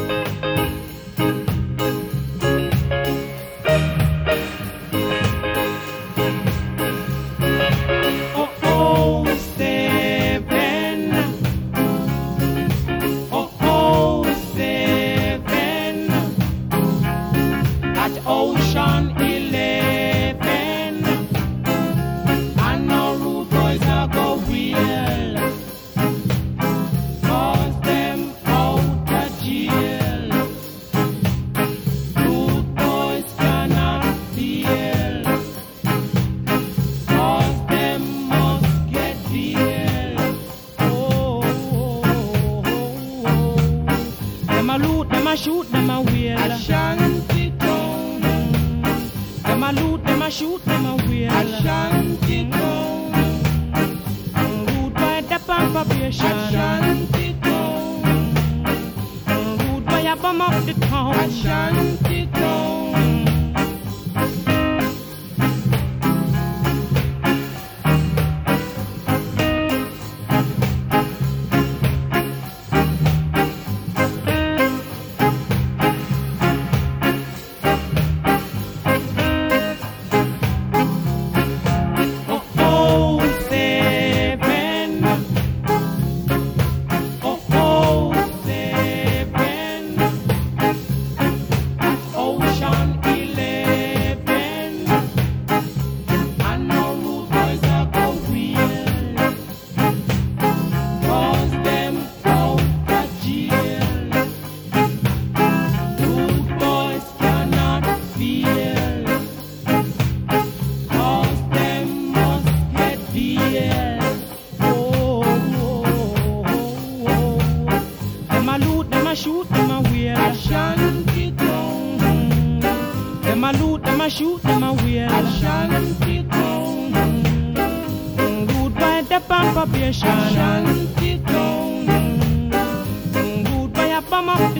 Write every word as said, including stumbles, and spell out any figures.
Shoot them a wheel. A shanty town. Them a loot, them a shoot, them a wheel. A shanty town. Rude by the probation. A shanty town. Rude by a bomb up the town. A shanty town. Shoot them a wheel. A shanty town. Them a loot, them a shoot, them a wheel. A shanty town. Rude by the probation. A shanty town. Rude by a bomb up